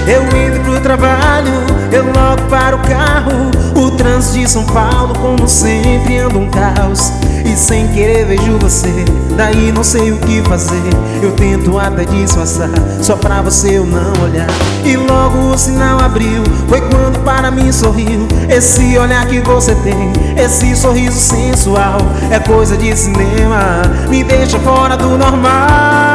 Eu indo pro trabalho, eu logo para o carro. O trânsito de São Paulo, como sempre, anda um caos. E sem querer vejo você, daí não sei o que fazer. Eu tento até disfarçar, só pra você eu não olhar. E logo o sinal abriu, foi quando para mim sorriu. Esse olhar que você tem, esse sorriso sensual, é coisa de cinema, me deixa fora do normal.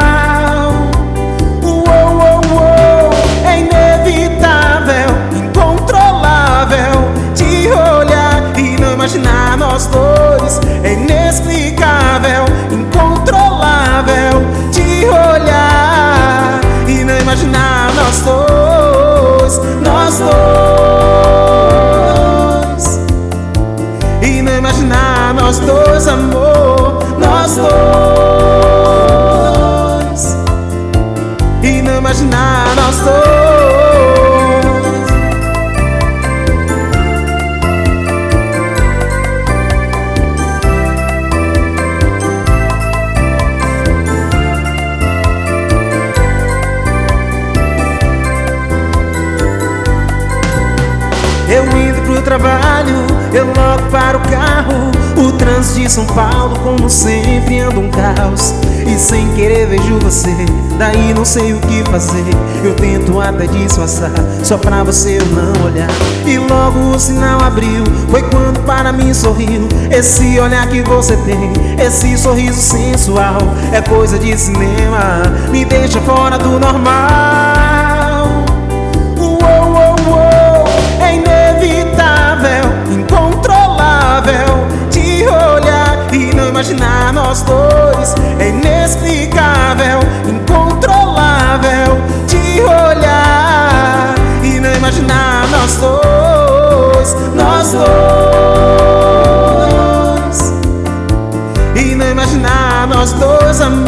É inevitável, incontrolável te olhar e não imaginar nós dois. É inexplicável, incontrolável te olhar e não imaginar nós dois, nós dois. E não imaginar nós dois, amor, nós dois. E não imaginar nós dois. Eu indo pro trabalho, eu logo para o carro. O trânsito de São Paulo, como sempre, anda um caos. E sem querer vejo você, daí não sei o que fazer. Eu tento até disfarçar, só pra você eu não olhar. E logo o sinal abriu, foi quando para mim sorriu. Esse olhar que você tem, esse sorriso sensual, é coisa de cinema, me deixa fora do normal. É inevitável, incontrolável te olhar e não imaginar nós dois. É inexplicável, incontrolável te olhar e não imaginar nós dois, nós dois. E não imaginar nós dois, amor.